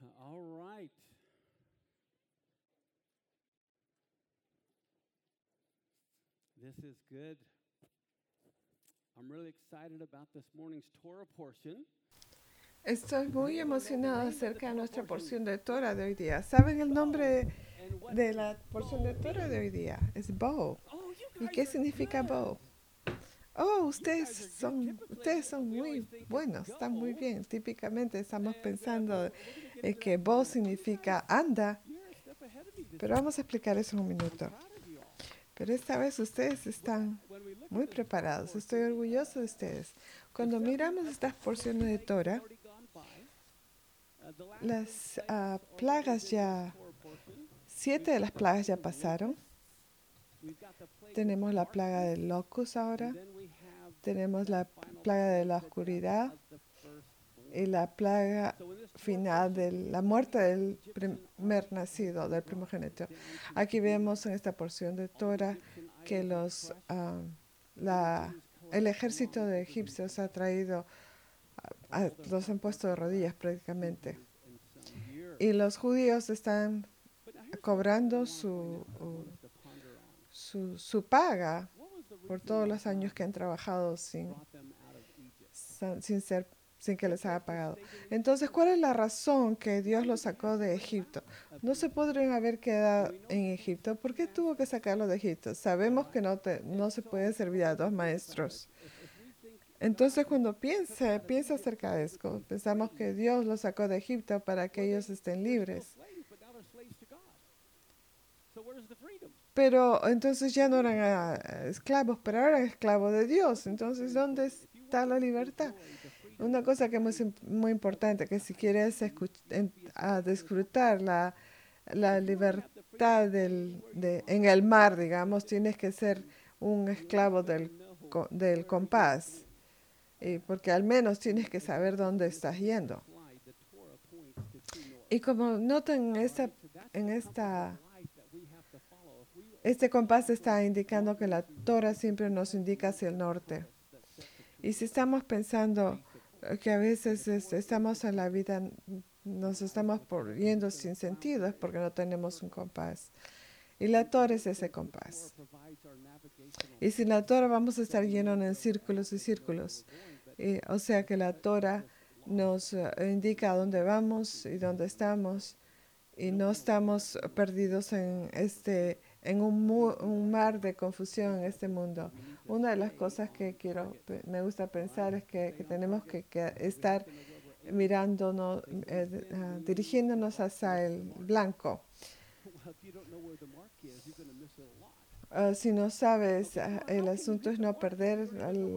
All right. This is good. I'm really excited about this morning's Torah portion. Estoy muy emocionado acerca de nuestra porción de Torah de hoy día. ¿Saben el nombre de la porción de Torah de hoy día? Es Bo. Oh, you ¿Y guys qué are significa Bo? good. Oh, You guys are good. ustedes son We always muy think it's buenos, están muy go, bien. Típicamente estamos but pensando we're going to get into that que in a Bo minute. But you significa guys, anda, you're a step ahead of me this pero vamos a morning. explicar eso en un I'm minuto. proud of you all. Pero esta vez ustedes But están when we look at muy this Torah preparados. Estoy portion, orgulloso de ustedes. the Cuando seven miramos of the estas seven porciones de plagues have Torah, already gone by. The last las 7 plagues already plagas in this ya, Torah portion. 7 We've de got las the plagas ya plague of pasaron. locusts. We've got the plague of Tenemos la plaga darkness. del locus ahora, And then we have tenemos that la final plaga de plague, la the death oscuridad of the y firstborn. la plaga So in this Torah final de portion, la we muerte see the del Egyptian primer army nacido, has del brought primogénito. down to Aquí Egypt. vemos en esta porción de All the Torah Egyptian que idols are crushed. And then the la, Jews el collect ejército along de with the egipcios ha Egyptians. traído, All their los han hearts are puesto de rodillas crushed prácticamente. 200 and some years. Y los judíos están But now here's one thing cobrando I want to point out that I want us to ponder on. su paga What was the por reason todos why los años God que han trabajado sin brought them out of Egypt? sin que les haya pagado. Entonces, ¿cuál es la razón que Dios los sacó de Egipto? No se podrían haber quedado en Egipto. ¿Por qué tuvo que sacarlos de Egipto? Sabemos que no se puede servir a dos maestros. Entonces, cuando piensa acerca de esto, pensamos que Dios los sacó de Egipto para que ellos estén libres. Pero entonces ya no eran esclavos, pero ahora eran esclavos de Dios. Entonces, ¿dónde está la libertad? Una cosa que es muy importante, que si quieres disfrutar la libertad en el mar, digamos, tienes que ser un esclavo del compás, porque al menos tienes que saber dónde estás yendo. Y como notan este compás está indicando que la Torah siempre nos indica hacia el norte. Y si estamos pensando que a veces estamos en la vida, nos estamos yendo sin sentido, es porque no tenemos un compás. Y la Torah es ese compás. Y sin la Torah vamos a estar llenos en círculos y círculos. O sea que la Torah nos indica a dónde vamos y dónde estamos. Y no estamos perdidos en un mar de confusión en este mundo. Una de las cosas que me gusta pensar es que tenemos que estar mirándonos, dirigiéndonos hacia el blanco. Si no sabes, el asunto es no perder,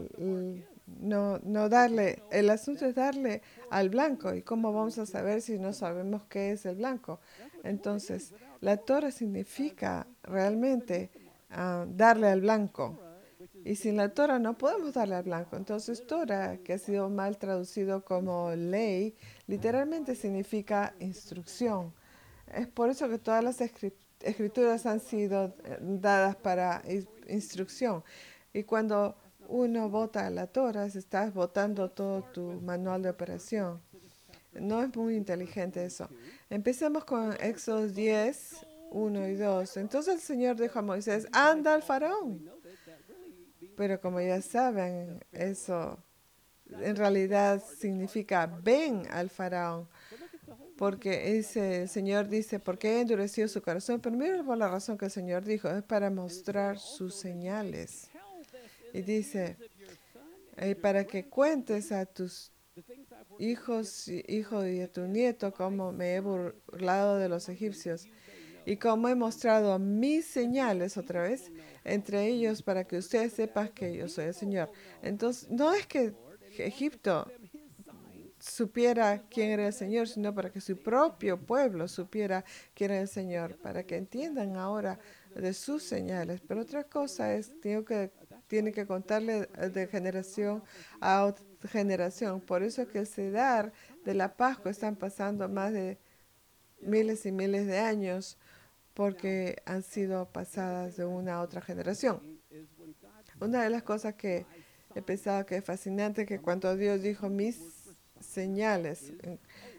no darle, el asunto es darle al blanco. ¿Y cómo vamos a saber si no sabemos qué es el blanco? Entonces, la Torah significa realmente darle al blanco. Y sin la Torah no podemos darle al blanco. Entonces, Torah, que ha sido mal traducido como ley, literalmente significa instrucción. Es por eso que todas las escrituras han sido dadas para instrucción. Y cuando uno vota la Torah, estás votando todo tu manual de operación. No es muy inteligente eso. Empecemos con Éxodo 10, 1 y 2. Entonces el Señor dijo a Moisés, anda al faraón. Pero como ya saben, eso en realidad significa ven al faraón. Porque el Señor dice, ¿por qué endureció su corazón? Pero miren por la razón que el Señor dijo, es para mostrar sus señales. Y dice, para que cuentes a tus hijos y a tu nieto cómo me he burlado de los egipcios y cómo he mostrado mis señales otra vez entre ellos para que ustedes sepan que yo soy el Señor. Entonces, no es que Egipto supiera quién era el Señor, sino para que su propio pueblo supiera quién era el Señor, para que entiendan ahora de sus señales. Pero otra cosa es, tiene que contarle de generación a otra generación. Por eso es que el Cedar de la Pascua están pasando más de miles y miles de años, porque han sido pasadas de una a otra generación. Una de las cosas que he pensado que es fascinante es que cuando Dios dijo mis señales,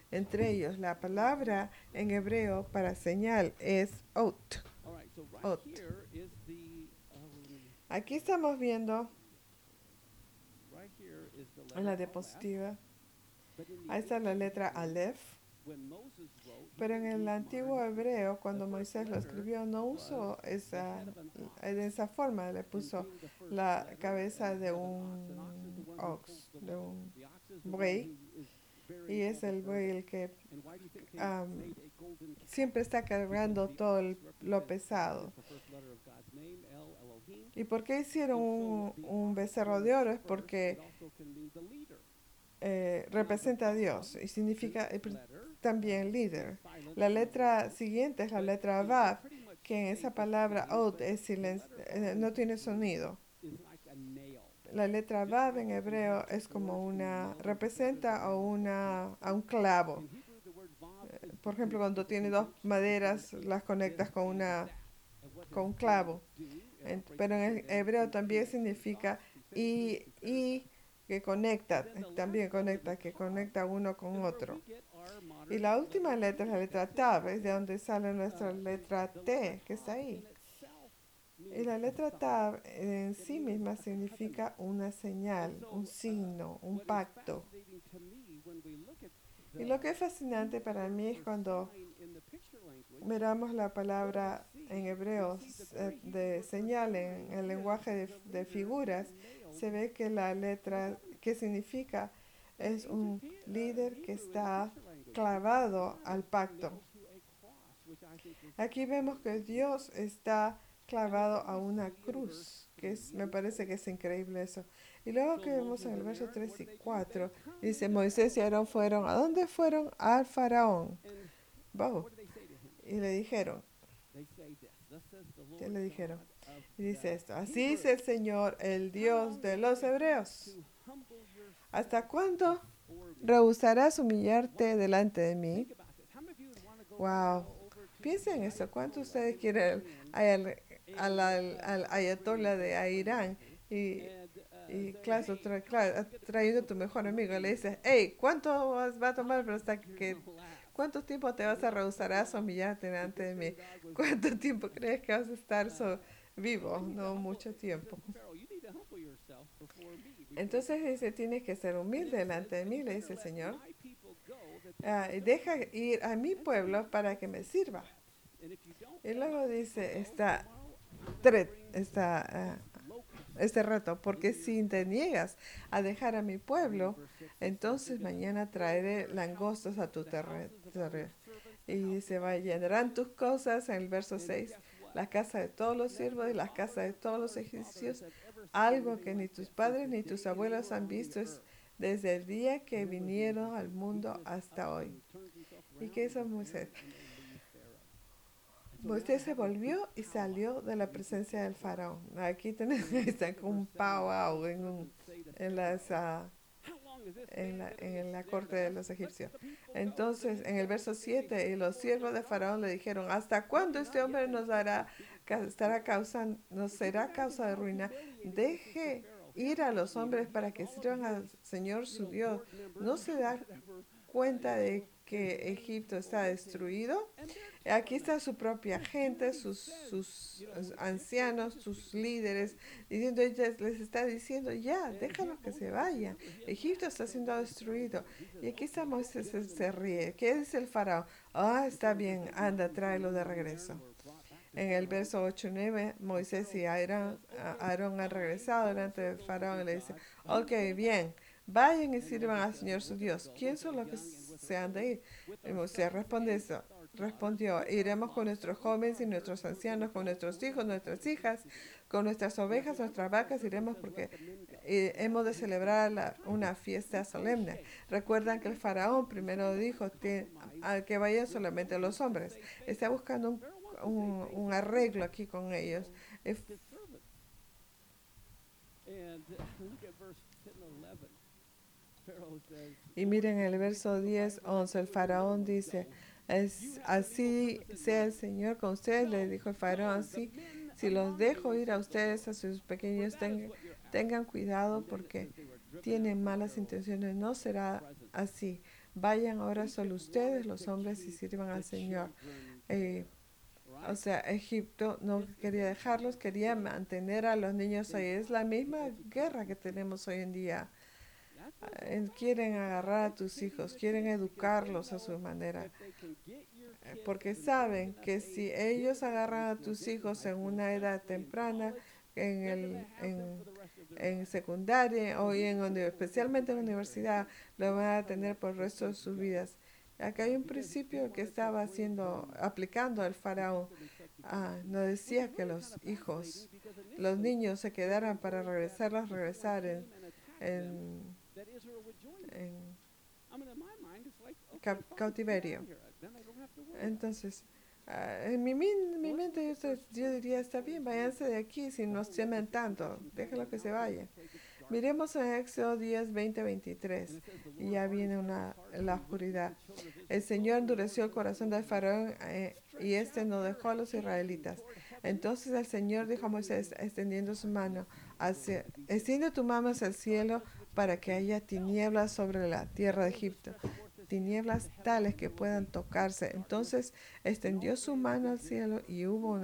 entre ellos. La palabra en hebreo para señal es ot. All right, so right Ot. here is Aquí estamos viendo right here is the en la letter Aleph, diapositiva, but in the ahí está la ancient letra Hebrew, Aleph, when Moses wrote, he pero en didn't el use antiguo modern hebreo, cuando The first Moisés lo letter escribió, no was usó the esa, head of an ox. de esa forma, le And puso being the first la letter cabeza and de head of an ox is the un one who holds ox, the de law. un The ox is the one buey, who is bearing y all es the el buey burden. el que And why do you think they um, made a golden calf? siempre está Because cargando the todo ox lo represents God pesado. is the first letter of God's name, El Elohim. ¿Y por qué hicieron And so the un ox becerro was de oro? Es first. porque It also can mean the leader. representa a Dios y significa Letter, también líder. silent, La letra siguiente es la letra Vav, pretty much que en say esa the palabra same, Od but es the silencio, letter no tiene sonido. is like a nail. La letra Vav en hebreo es como una, representa a un clavo. In Hebrew, the word vav is Por ejemplo, cuando tiene dos maderas, las conectas con un clavo. Pero en el hebreo también significa y que conecta, también conecta, que conecta uno con otro. Y la última letra es la letra Tav, es de donde sale nuestra letra T, que está ahí. Y la letra Tav en sí misma significa una señal, un signo, un pacto. Y lo que es fascinante para mí es cuando miramos la palabra en hebreo de señal en el lenguaje de figuras, se ve que la letra que significa es un líder que está clavado al pacto. Aquí vemos que Dios está clavado a una cruz, me parece que es increíble eso. Y luego que vemos en el verso 3 y 4, dice, Moisés y Aarón fueron, ¿a dónde fueron? Al faraón. Wow. Y le dijeron, ¿qué le dijeron? Y dice esto, así dice el Señor, el Dios de los hebreos. ¿Hasta cuándo rehusarás humillarte delante de mí? Wow. Piensen en eso. ¿Cuántos de ustedes quieren al ayatollah de Irán? Y claro, trayendo a tu mejor amigo, le dices, hey, ¿cuánto va a tomar pero hasta que... ¿Cuánto tiempo te vas a rehusar a humillarte delante de mí? ¿Cuánto tiempo crees que vas a estar vivo? No mucho tiempo. Entonces dice, tienes que ser humilde delante de mí, le dice el Señor. Y deja ir a mi pueblo para que me sirva. Y luego dice este reto, porque si te niegas a dejar a mi pueblo, entonces mañana traeré langostas a tu terreno. Y dice, llenarán tus cosas, en el verso 6, la casa de todos los siervos y las casas de todos los egipcios, algo que ni tus padres ni tus abuelos han visto desde el día que vinieron al mundo hasta hoy. ¿Y qué hizo Moisés? Moisés se volvió y salió de la presencia del faraón. Aquí están con un powwow en la corte de los egipcios. Entonces, en el verso 7, y los siervos de faraón le dijeron, ¿hasta cuándo este hombre nos será causa de ruina? Deje ir a los hombres para que sirvan al Señor su Dios. ¿No se da cuenta de que Egipto está destruido? Aquí está su propia gente, sus ancianos, sus líderes, les está diciendo, ya, déjalos que se vayan. Egipto está siendo destruido. Y aquí está Moisés, se ríe. ¿Qué dice el faraón? Está bien, anda, tráelo de regreso. En el verso 8 y 9, Moisés y Aarón han regresado delante del faraón y le dice, ok, bien, vayan y sirvan al Señor su Dios. ¿Quién son los que se han de ir? Y Moisés respondió, iremos con nuestros jóvenes y nuestros ancianos, con nuestros hijos, nuestras hijas, con nuestras ovejas, nuestras vacas, iremos porque hemos de celebrar una fiesta solemne. Recuerdan que el faraón primero dijo que vayan solamente los hombres. Está buscando un arreglo aquí con ellos. Y miren el verso 10, 11, el faraón dice, así sea el Señor con ustedes, le dijo el faraón, así, si los dejo ir a ustedes, a sus pequeños, tengan cuidado porque tienen malas intenciones, no será así. vayan ahora solo ustedes, los hombres, y sirvan al Señor. O sea, Egipto no quería dejarlos, quería mantener a los niños ahí. Es la misma guerra que tenemos hoy en día. Quieren agarrar a tus hijos, quieren educarlos a su manera, porque saben que si ellos agarran a tus hijos en una edad temprana, en secundaria o especialmente en universidad, lo van a tener por el resto de sus vidas. Acá hay un principio que estaba aplicando el faraón. No decía que los niños se quedaran para regresar en cautiverio. Entonces, en mi mente yo diría, está bien, váyanse de aquí si nos temen tanto, déjenlo que se vayan. Miremos en Éxodo 10, 20, 23, y ya viene la oscuridad. El Señor endureció el corazón del faraón y no dejó a los israelitas. Entonces el Señor dijo a Moisés, extendiendo su mano, extiende tu mano hacia el cielo para que haya tinieblas sobre la tierra de Egipto, tinieblas tales que puedan tocarse. Entonces extendió su mano al cielo y hubo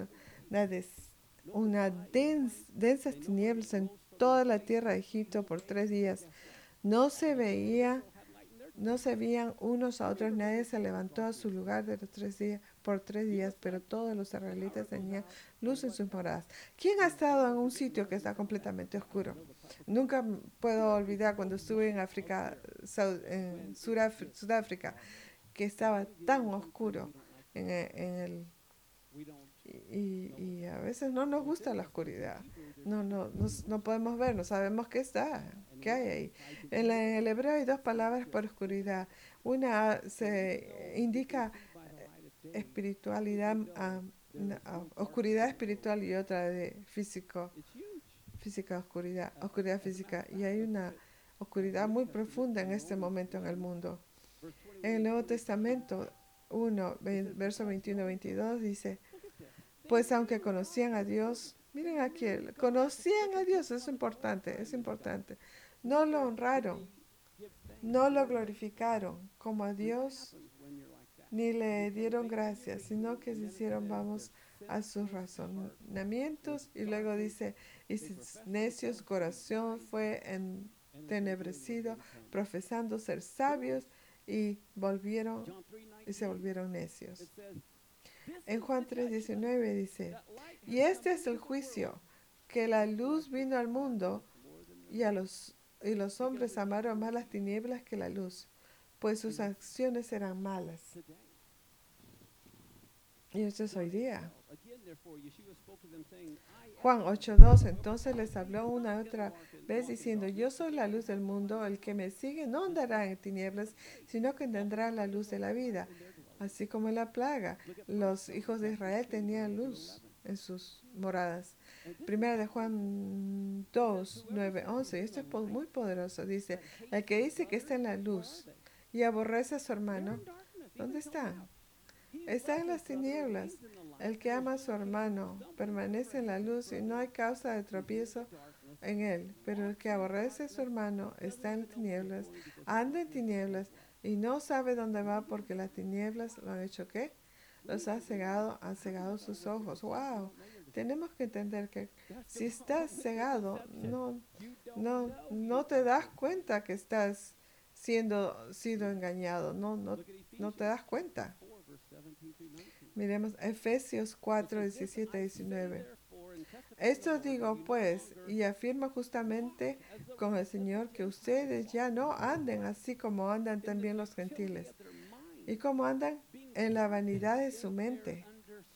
densas tinieblas en toda la tierra de Egipto por 3 días. No se veían unos a otros, nadie se levantó a su lugar por 3 días, pero todos los israelitas tenían luz en sus moradas. ¿Quién ha estado en un sitio que está completamente oscuro? Nunca puedo olvidar cuando estuve en Sudáfrica, que estaba tan oscuro y a veces no nos gusta la oscuridad. No podemos ver, no sabemos qué hay ahí. En el hebreo hay 2 palabras para oscuridad. Una se indica espiritualidad, oscuridad espiritual, y otra de física oscuridad física. Y hay una oscuridad muy profunda en este momento en el mundo. En el Nuevo Testamento 1, verso 21-22 dice, pues aunque conocían a Dios, miren aquí, conocían a Dios, es importante, no lo honraron, no lo glorificaron como a Dios, ni le dieron gracias, sino que se hicieron vamos a sus razonamientos. Y luego dice, y sus necios corazón fue entenebrecido, profesando ser sabios, y se volvieron necios. En Juan 3:19 dice, y este es el juicio, que la luz vino al mundo, y los hombres amaron más las tinieblas que la luz, pues sus acciones eran malas. Y esto es hoy día. Juan 8:2, entonces les habló una y otra vez diciendo, yo soy la luz del mundo, el que me sigue no andará en tinieblas, sino que tendrá la luz de la vida. Así como en la plaga, los hijos de Israel tenían luz en sus moradas. Primera de Juan 2, 9, 11. Esto es muy poderoso. Dice, el que dice que está en la luz y aborrece a su hermano, ¿dónde está? Está en las tinieblas. El que ama a su hermano permanece en la luz y no hay causa de tropiezo en él. Pero el que aborrece a su hermano está en tinieblas, anda en tinieblas y no sabe dónde va, porque las tinieblas lo han hecho ¿qué? Los han cegado sus ojos. ¡Wow! Tenemos que entender que si estás cegado, no te das cuenta que estás sido engañado. No te das cuenta. Miremos Efesios 4, 17, 19. Esto digo pues, y afirmo justamente con el Señor, que ustedes ya no anden así como andan también los gentiles. ¿Y cómo andan? En la vanidad de su mente.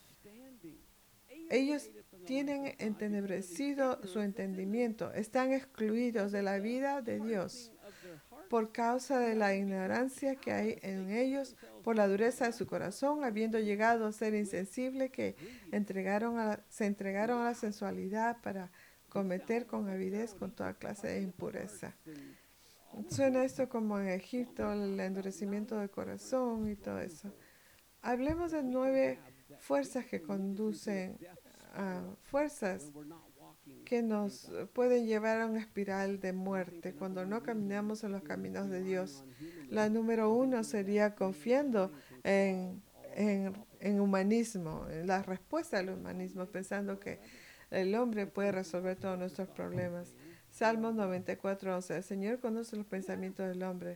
Ellos tienen entenebrecido su entendimiento, están excluidos de la vida de Dios por causa de la ignorancia que hay en ellos, por la dureza de su corazón, habiendo llegado a ser insensible, que se entregaron a la sensualidad para cometer con avidez con toda clase de impureza. Suena esto como en Egipto, el endurecimiento del corazón y todo eso. Hablemos de 9 fuerzas que conducen a fuerzas que nos pueden llevar a una espiral de muerte cuando no caminamos en los caminos de Dios. La número 1 sería confiando en humanismo, en la respuesta al humanismo, pensando que el hombre puede resolver todos nuestros problemas. Salmos 94:11. El Señor conoce los pensamientos del hombre,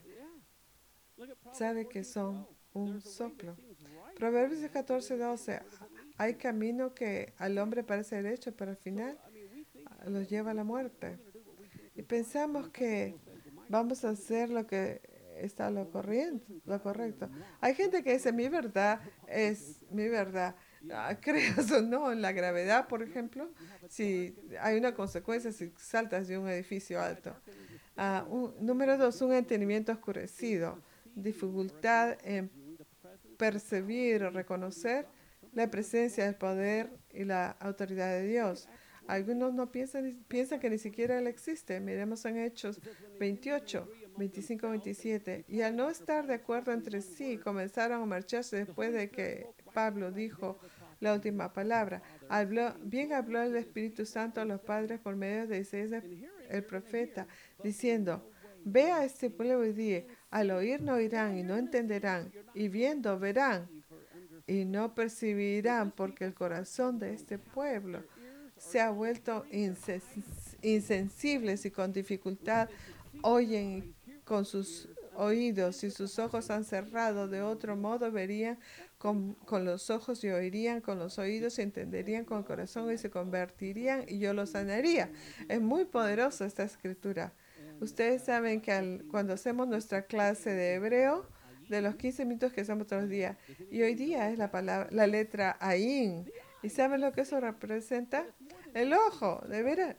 sabe que son un soplo. Proverbios 14:12. Hay camino que al hombre parece derecho, pero al final los lleva a la muerte. Y pensamos que vamos a hacer lo que está lo correcto. Hay gente que dice, mi verdad es mi verdad. Creas o no en la gravedad, por ejemplo, si hay una consecuencia si saltas de un edificio alto. Número 2, un entendimiento oscurecido, dificultad en percibir o reconocer la presencia, el poder y la autoridad de Dios. Algunos no piensan que ni siquiera Él existe. Miremos en Hechos 28, 25, 27. Y al no estar de acuerdo entre sí, comenzaron a marcharse después de que Pablo dijo la última palabra. Bien habló el Espíritu Santo a los padres por medio de Isaías, el profeta, diciendo, ve a este pueblo y di, al oír no oirán y no entenderán, y viendo verán y no percibirán, porque el corazón de este pueblo se ha vuelto insensibles y con dificultad oyen con sus oídos y sus ojos han cerrado. De otro modo verían con los ojos y oirían con los oídos y entenderían con el corazón y se convertirían y yo los sanaría. Es muy poderosa esta escritura. Ustedes saben que cuando hacemos nuestra clase de hebreo, de los 15 minutos que hacemos todos los días, y hoy día es la letra Ain. ¿Y saben lo que eso representa? El ojo, de ver,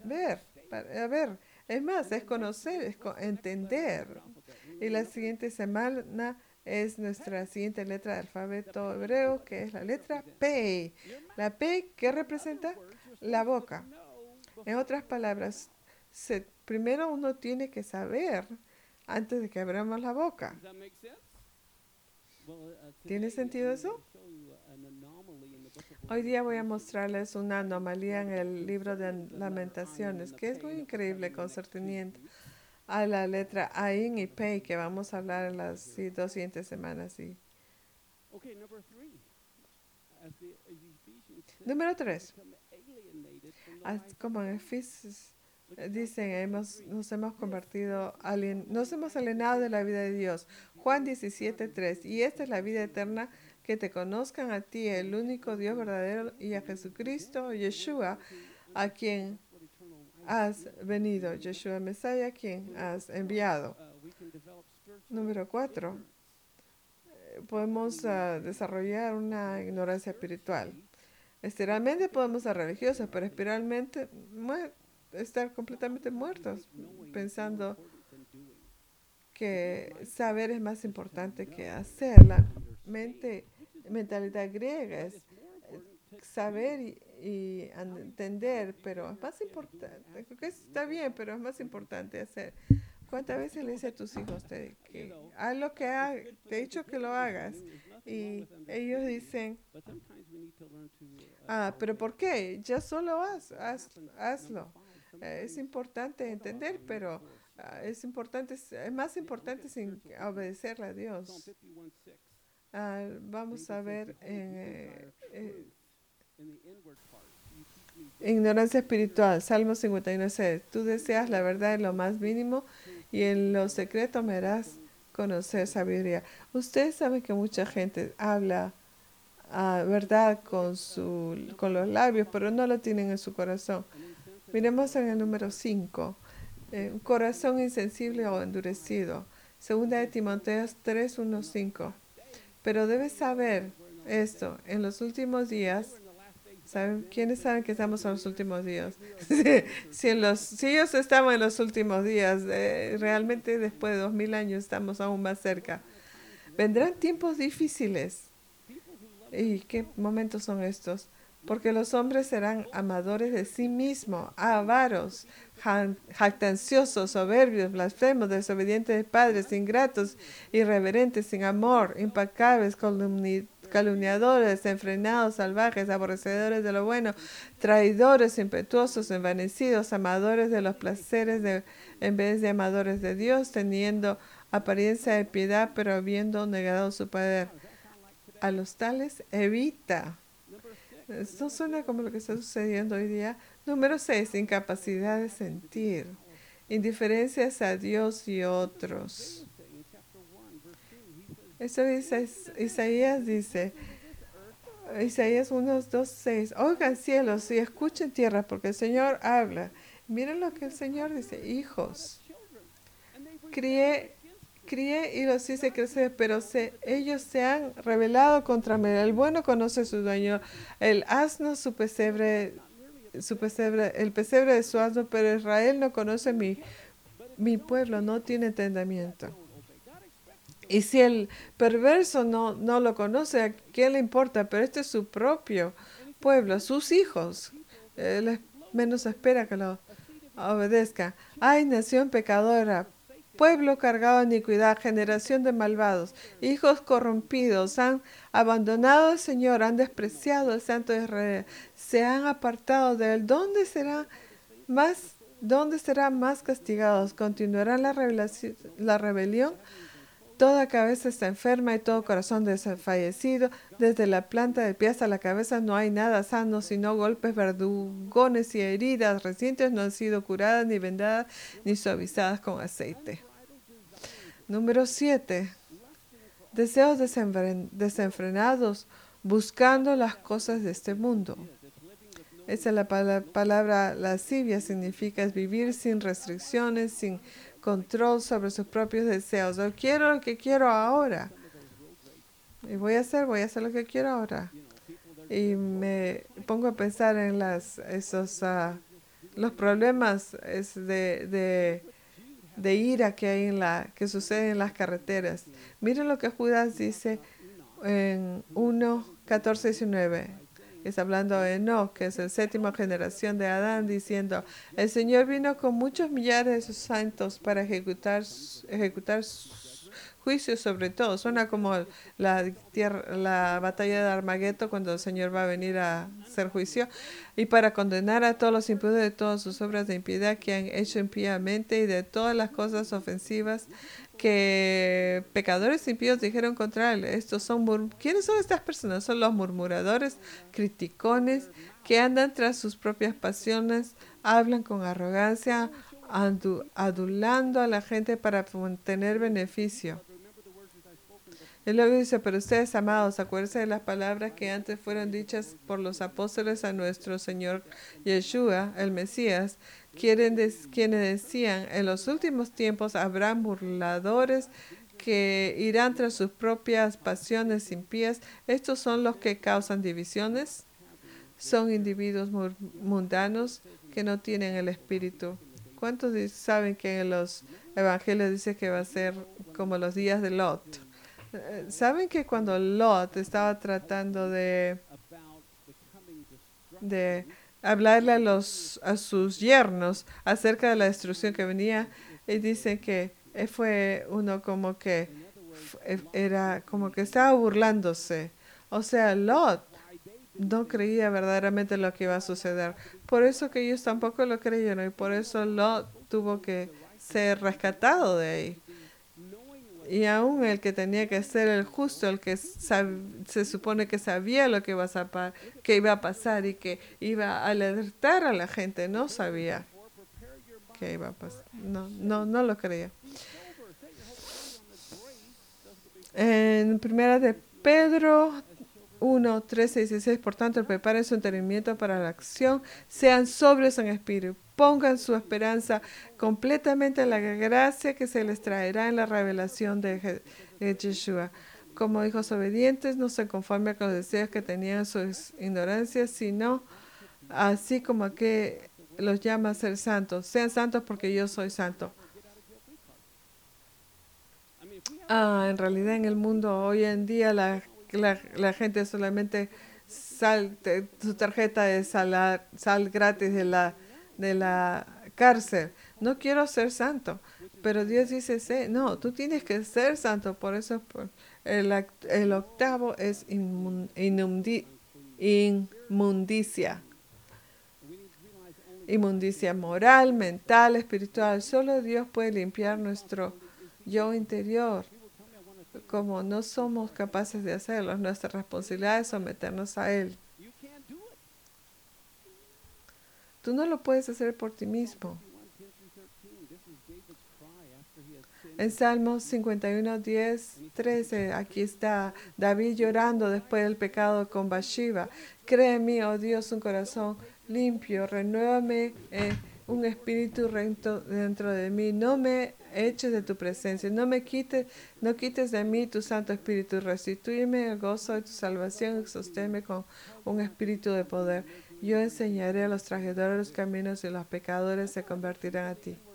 a ver. Es más, es conocer, es entender. Y la siguiente semana es nuestra siguiente letra del alfabeto hebreo, que es la letra P. La P, ¿qué representa? La boca. En otras palabras, primero uno tiene que saber antes de que abramos la boca. ¿Tiene sentido eso? Hoy día voy a mostrarles una anomalía en el libro de Lamentaciones, que es muy increíble concerniente a la letra Ain y Pei, que vamos a hablar en las 2 siguientes semanas. Número 3. Como en Efesios dicen, nos hemos alienado de la vida de Dios. Juan 17:3. Y esta es la vida eterna, que te conozcan a ti, el único Dios verdadero, y a Jesucristo, Yeshua, a quien has venido. Yeshua Mesías, a quien has enviado. Número 4. Podemos desarrollar una ignorancia espiritual. Exteriormente podemos ser religiosos, pero espiritualmente estar completamente muertos, pensando que saber es más importante que hacer. La mentalidad griega es saber y entender, pero es más importante, que está bien, pero es más importante hacer. ¿Cuántas veces le dices a tus hijos que haz lo que te he dicho que lo hagas? Y ellos dicen, pero ¿por qué? Ya solo hazlo. Es importante entender, pero es más importante sin obedecerle a Dios. Vamos a ver ignorancia espiritual, Salmo 51:6. Tú deseas la verdad en lo más mínimo y en lo secreto me harás conocer sabiduría. Ustedes saben que mucha gente habla verdad con los labios, pero no lo tienen en su corazón. Miremos en el número 5. Un corazón insensible o endurecido. Segunda de Timoteo 3:1-5. Pero debes saber esto, en los últimos días, ¿quiénes saben que estamos en los últimos días? si ellos estamos en los últimos días, realmente después de 2000 años estamos aún más cerca. Vendrán tiempos difíciles. ¿Y qué momentos son estos? Porque los hombres serán amadores de sí mismos, avaros, jactanciosos, soberbios, blasfemos, desobedientes de padres, ingratos, irreverentes, sin amor, impacables, calumniadores, desenfrenados, salvajes, aborrecedores de lo bueno, traidores, impetuosos, envanecidos, amadores de los placeres en vez de amadores de Dios, teniendo apariencia de piedad, pero habiendo negado su poder. A los tales evita. Esto suena como lo que está sucediendo hoy día. Número 6, incapacidad de sentir. Indiferencias a Dios y otros. Eso dice, Isaías dice, Isaías 1, 2, 6. Oigan cielos y escuchen tierra, porque el Señor habla. Miren lo que el Señor dice. Hijos, crié y los hice crecer, pero ellos se han rebelado contra mí. El bueno conoce a su dueño, el asno su pesebre, el pesebre de su asno, pero Israel no conoce mi pueblo, no tiene entendimiento. Y si el perverso no lo conoce, ¿a quién le importa? Pero este es su propio pueblo, sus hijos. Él menos espera que lo obedezca. Ay, nación pecadora, pueblo cargado de iniquidad, generación de malvados, hijos corrompidos, han abandonado al Señor, han despreciado al Santo de Israel, se han apartado de él. ¿Dónde serán más castigados? ¿Continuará la rebelión? Toda cabeza está enferma y todo corazón desfallecido. Desde la planta del pie hasta la cabeza no hay nada sano, sino golpes, verdugones y heridas recientes no han sido curadas, ni vendadas, ni suavizadas con aceite. Número 7. Deseos desenfrenados, buscando las cosas de este mundo. Esa es la palabra lascivia, significa es vivir sin restricciones, sin control sobre sus propios deseos. Yo quiero lo que quiero ahora. Y voy a hacer lo que quiero ahora. Y me pongo a pensar en los problemas de ira que hay que sucede en las carreteras. Miren lo que Judas dice en 1:14-19. Está hablando de Enoc, que es la 7ª generación de Adán, diciendo: el Señor vino con muchos millares de sus santos para ejecutar juicios sobre todo. Suena como la batalla de Armageddon, cuando el Señor va a venir a hacer juicio, y para condenar a todos los impíos de todas sus obras de impiedad que han hecho impíamente y de todas las cosas ofensivas que pecadores impíos dijeron contra él. ¿Quiénes son estas personas? Son los murmuradores, criticones, que andan tras sus propias pasiones, hablan con arrogancia, adulando a la gente para tener beneficio. Y luego dice: pero ustedes, amados, acuérdense de las palabras que antes fueron dichas por los apóstoles a nuestro Señor Yeshua, el Mesías, quienes decían: en los últimos tiempos habrá burladores que irán tras sus propias pasiones impías. Estos son los que causan divisiones. Son individuos mundanos que no tienen el espíritu. ¿Cuántos saben que en los evangelios dice que va a ser como los días de Lot? ¿Saben que cuando Lot estaba tratando de hablarle a sus yernos acerca de la destrucción que venía, y dicen que fue uno como que era como que estaba burlándose? O sea, Lot no creía verdaderamente lo que iba a suceder. Por eso que ellos tampoco lo creyeron, y por eso Lot tuvo que ser rescatado de ahí. Y aún el que tenía que ser el justo, el que se supone que sabía lo que iba a pasar y que iba a alertar a la gente, no sabía que iba a pasar. No lo creía. En 1 de Pedro 1:13-16, por tanto, preparen su entendimiento para la acción, sean sobrios en espíritu, pongan su esperanza completamente en la gracia que se les traerá en la revelación de Yeshua. Como hijos obedientes, no se conformen con los deseos que tenían sus ignorancias, sino así como que los llama a ser santos. Sean santos porque yo soy santo. En realidad en el mundo hoy en día la gente solamente su tarjeta de sal gratis de la cárcel. No quiero ser santo, pero Dios dice: no, tú tienes que ser santo. Por eso el 8º es inmundicia. Inmundicia moral, mental, espiritual. Solo Dios puede limpiar yo interior, como no somos capaces de hacerlo. Nuestra responsabilidad es someternos a Él. Tú no lo puedes hacer por ti mismo. En Salmos 51, 10, 13, aquí está David llorando después del pecado con Bathsheba. Cree en mí, oh Dios, un corazón limpio, renuévame un espíritu recto dentro de mí. No me eches de tu presencia, no quites de mí tu Santo Espíritu. Restitúyeme el gozo de tu salvación y sosténme con un espíritu de poder. Yo enseñaré a los traidores los caminos y los pecadores se convertirán a ti.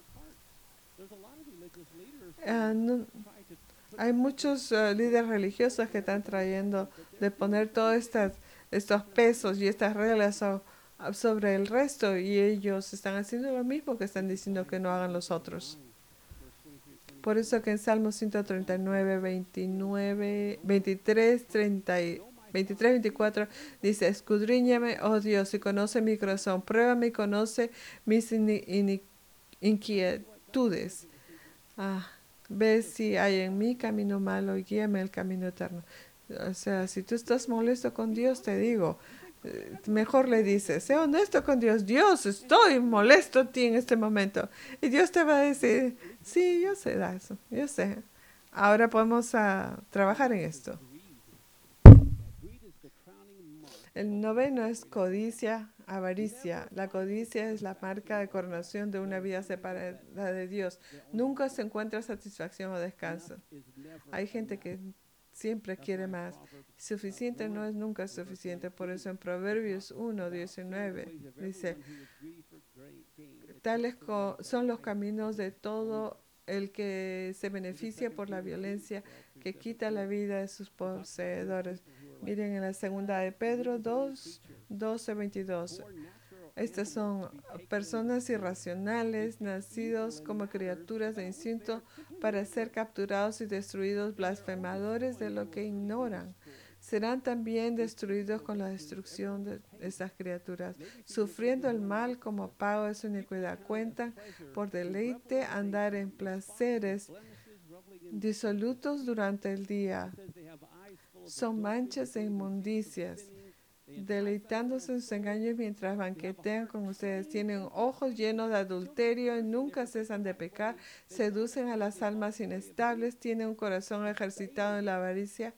Hay muchos líderes religiosos que están trayendo de poner todos estos pesos y estas reglas sobre el resto, y ellos están haciendo lo mismo que están diciendo que no hagan los otros. Por eso que en Salmo 139, 23, 24 dice: escudriñame, oh Dios, y conoce mi corazón, pruébame y conoce mis inquietudes. Ve si hay en mí camino malo y guíame el camino eterno. O sea, si tú estás molesto con Dios, te digo, mejor le dices, sé honesto con Dios. Dios, estoy molesto a ti en este momento. Y Dios te va a decir, sí, yo sé eso, yo sé. Ahora podemos trabajar en esto. El noveno es codicia, avaricia. La codicia es la marca de coronación de una vida separada de Dios. Nunca se encuentra satisfacción o descanso. Hay gente que siempre quiere más. Suficiente no es nunca suficiente. Por eso en Proverbios 1:19 dice: tales son los caminos de todo el que se beneficia por la violencia, que quita la vida de sus poseedores. Miren en la segunda de Pedro 2:12-22. Estas son personas irracionales, nacidos como criaturas de instinto para ser capturados y destruidos, blasfemadores de lo que ignoran. Serán también destruidos con la destrucción de esas criaturas, sufriendo el mal como pago de su iniquidad. Cuentan por deleite andar en placeres, disolutos durante el día. Son manchas e inmundicias, deleitándose en sus engaños mientras banquetean con ustedes. Tienen ojos llenos de adulterio y nunca cesan de pecar. Seducen a las almas inestables. Tienen un corazón ejercitado en la avaricia.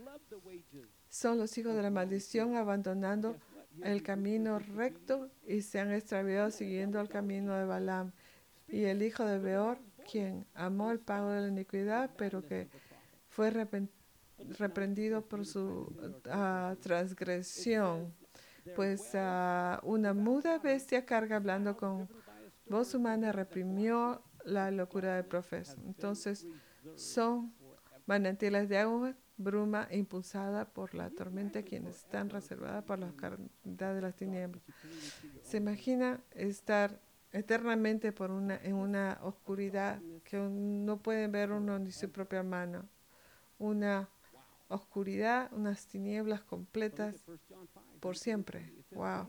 Son los hijos de la maldición, abandonando el camino recto y se han extraviado siguiendo el camino de Balaam. Y el hijo de Beor, quien amó el pago de la iniquidad, pero que fue reprendido por su transgresión. Pues una muda bestia carga hablando con voz humana reprimió la locura del profeta. Entonces son manantiales de agua, bruma impulsada por la tormenta, quienes están reservadas por la oscuridad de las tinieblas. ¿Se imagina estar eternamente en una oscuridad que no puede ver uno ni su propia mano? Una oscuridad, unas tinieblas completas por siempre. Wow.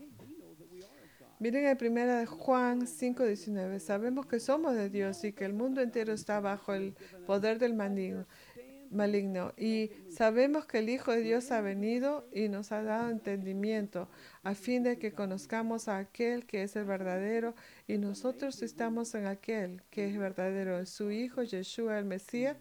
Miren en 1 Juan 5:19. Sabemos que somos de Dios y que el mundo entero está bajo el poder del maligno. Y sabemos que el Hijo de Dios ha venido y nos ha dado entendimiento a fin de que conozcamos a aquel que es el verdadero, y nosotros estamos en aquel que es verdadero, en su Hijo Yeshua el Mesías.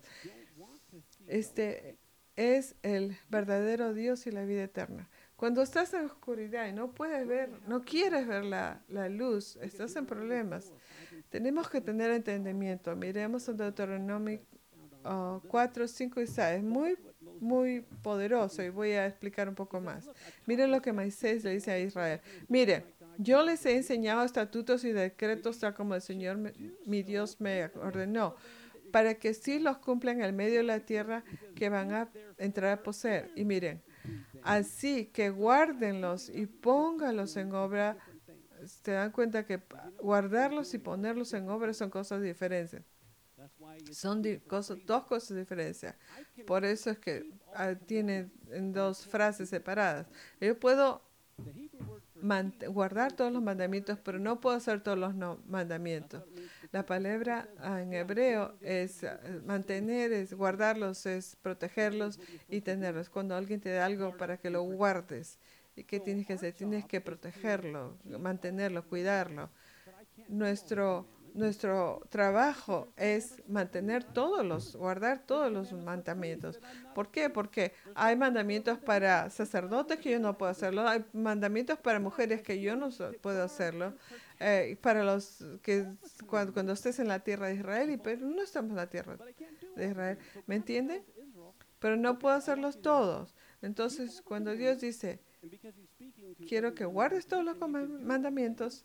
Este es el verdadero Dios y la vida eterna. Cuando estás en oscuridad y no puedes ver, no quieres ver la luz, estás en problemas. Tenemos que tener entendimiento. Miremos en Deuteronomio 4, 5 y 6. Muy poderoso, y voy a explicar un poco más. Miren lo que Moisés le dice a Israel. Miren, yo les he enseñado estatutos y decretos tal como el Señor mi Dios me ordenó, para que sí los cumplan en el medio de la tierra que van a entrar a poseer. Y miren, así que guárdenlos y pónganlos en obra. Se dan cuenta que guardarlos y ponerlos en obra son cosas diferentes. Son dos cosas diferentes. Por eso es que tienen dos frases separadas. Yo puedo guardar todos los mandamientos, pero no puedo hacer todos los mandamientos. La palabra en hebreo es mantener, es guardarlos, es protegerlos y tenerlos. Cuando alguien te da algo para que lo guardes, ¿y qué tienes que hacer? Tienes que protegerlo, mantenerlo, cuidarlo. Nuestro trabajo es guardar todos los mandamientos. ¿Por qué? Porque hay mandamientos para sacerdotes que yo no puedo hacerlo, hay mandamientos para mujeres que yo no puedo hacerlo, para los que cuando estés en la tierra de Israel, pero no estamos en la tierra de Israel, ¿me entienden? Pero no puedo hacerlos todos. Entonces, cuando Dios dice, quiero que guardes todos los mandamientos,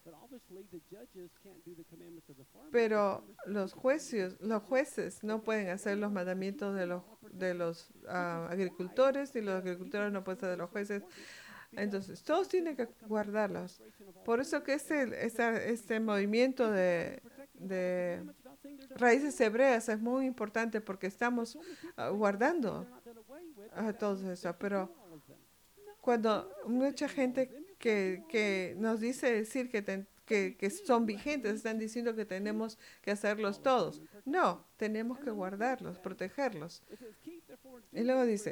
pero los jueces no pueden hacer los mandamientos de los agricultores y los agricultores no pueden hacer de los jueces. Entonces, todos tienen que guardarlos. Por eso que este movimiento de raíces hebreas es muy importante porque estamos guardando todo eso. Pero cuando mucha gente que nos dice decir que son vigentes, están diciendo que tenemos que hacerlos todos. No, tenemos que guardarlos, protegerlos. Y luego dice,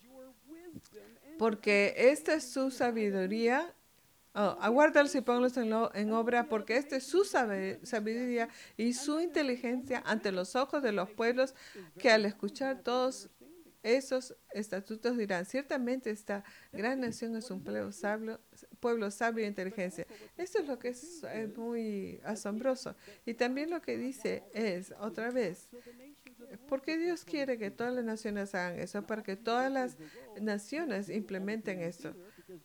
porque esta es su sabiduría, aguárdalos y pónganlos en obra, porque esta es su sabiduría y su inteligencia ante los ojos de los pueblos, que al escuchar todos esos estatutos dirán, ciertamente esta gran nación es un pueblo sabio e inteligencia. Esto es lo que es muy asombroso. Y también lo que dice es, otra vez, porque Dios quiere que todas las naciones hagan eso, para que todas las naciones implementen esto.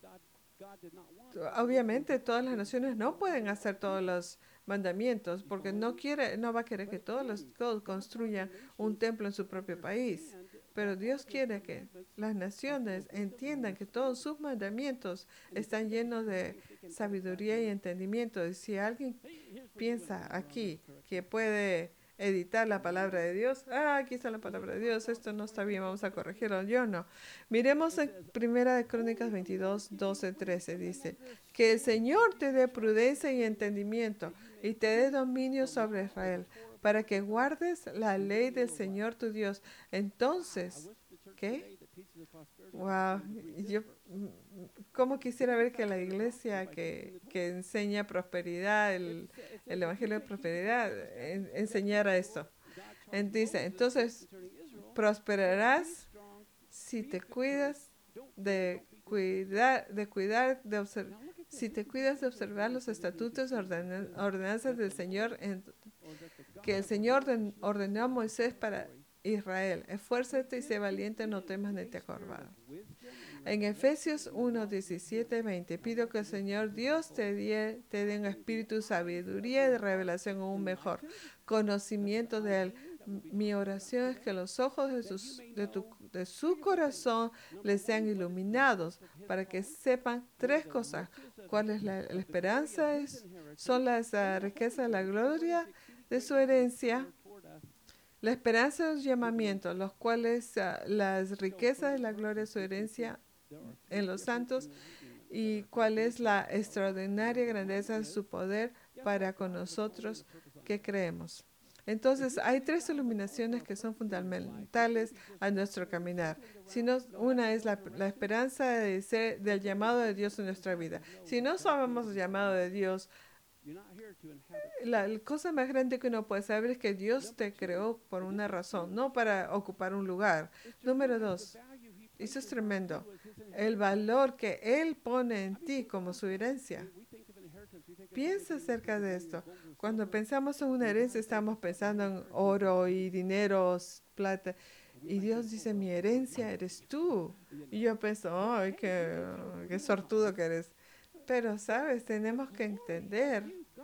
Obviamente todas las naciones no pueden hacer todos los mandamientos, porque no va a querer que todos construyan un templo en su propio país. Pero Dios quiere que las naciones entiendan que todos sus mandamientos están llenos de sabiduría y entendimiento. Y si alguien piensa aquí que puede editar la palabra de Dios, aquí está la palabra de Dios, esto no está bien, vamos a corregirlo. Yo no. Miremos en Primera de Crónicas 22, 12, 13, dice, que el Señor te dé prudencia y entendimiento y te dé dominio sobre Israel, para que guardes la ley del Señor tu Dios. Entonces, ¿qué? Wow, yo como quisiera ver que la iglesia que enseña prosperidad, el evangelio de prosperidad, enseñara esto. Dice, entonces prosperarás si te cuidas si te cuidas de observar los estatutos, ordenanzas del Señor, que el Señor ordenó a Moisés para Israel. Esfuérzate y sé valiente, no temas ni te acorvades. En Efesios 1, 17, 20, pido que el Señor Dios te dé un espíritu de sabiduría y de revelación, un mejor conocimiento de Él. Mi oración es que los ojos de su corazón les sean iluminados para que sepan tres cosas. ¿Cuál es la esperanza? Son las riquezas de la gloria de su herencia. La esperanza es un llamamiento, los cuales las riquezas de la gloria de su herencia en los santos, y cuál es la extraordinaria grandeza de su poder para con nosotros que creemos. Entonces, hay tres iluminaciones que son fundamentales a nuestro caminar. Una es la esperanza del llamado de Dios en nuestra vida. Si no sabemos el llamado de Dios, la cosa más grande que uno puede saber es que Dios te creó por una razón, no para ocupar un lugar. Número 2, eso es tremendo, el valor que Él pone en ti como su herencia. Piensa acerca de esto. Cuando pensamos en una herencia, estamos pensando en oro y dineros, plata. Y Dios dice, mi herencia eres tú. Y yo pienso, ¡ay, qué sortudo que eres! Pero, ¿sabes? Tenemos que entender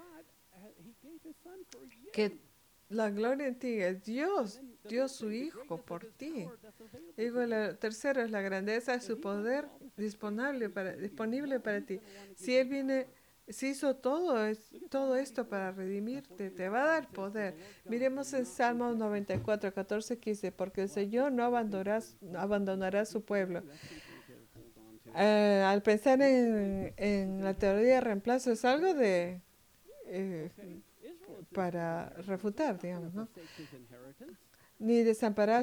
que la gloria en ti es Dios, Dios su Hijo por ti. Y lo tercero es la grandeza de su poder disponible para ti. Si Él hizo todo esto para redimirte, te va a dar poder. Miremos en Salmo 94, 14, 15, porque el Señor no abandonará a su pueblo. Al pensar en la teoría de reemplazo, es algo de para refutar, digamos, ¿no? Ni desamparar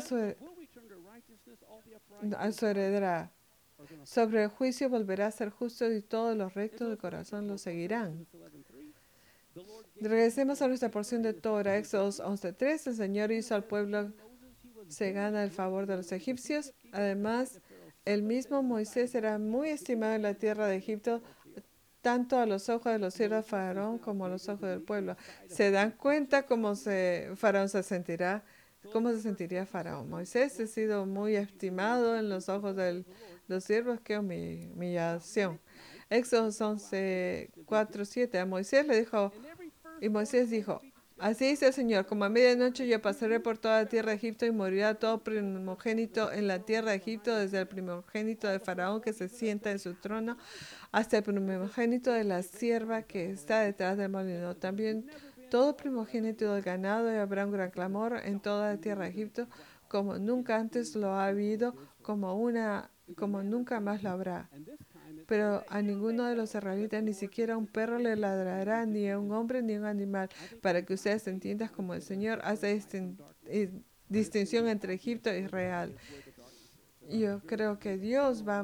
a su heredera. Sobre el juicio volverá a ser justo y todos los rectos de corazón lo seguirán. Regresemos a nuestra porción de Torah, Éxodo 11:3. El Señor hizo al pueblo se gana el favor de los egipcios. Además, el mismo Moisés era muy estimado en la tierra de Egipto, tanto a los ojos de los siervos de Faraón como a los ojos del pueblo. ¿Se dan cuenta cómo Faraón se sentirá? ¿Cómo se sentiría Faraón? Moisés ha sido muy estimado en los ojos de los siervos. ¡Qué humillación! Éxodo 11:4-7. A Moisés le dijo, y Moisés dijo, así dice el Señor, como a medianoche yo pasaré por toda la tierra de Egipto y morirá todo primogénito en la tierra de Egipto, desde el primogénito de Faraón que se sienta en su trono, hasta el primogénito de la sierva que está detrás del molino. También todo primogénito del ganado, y habrá un gran clamor en toda la tierra de Egipto, como nunca antes lo ha habido, como nunca más lo habrá. Pero a ninguno de los israelitas, ni siquiera un perro le ladrará, ni a un hombre ni a un animal, para que ustedes entiendan como el Señor hace distinción entre Egipto y Israel. Yo creo que Dios va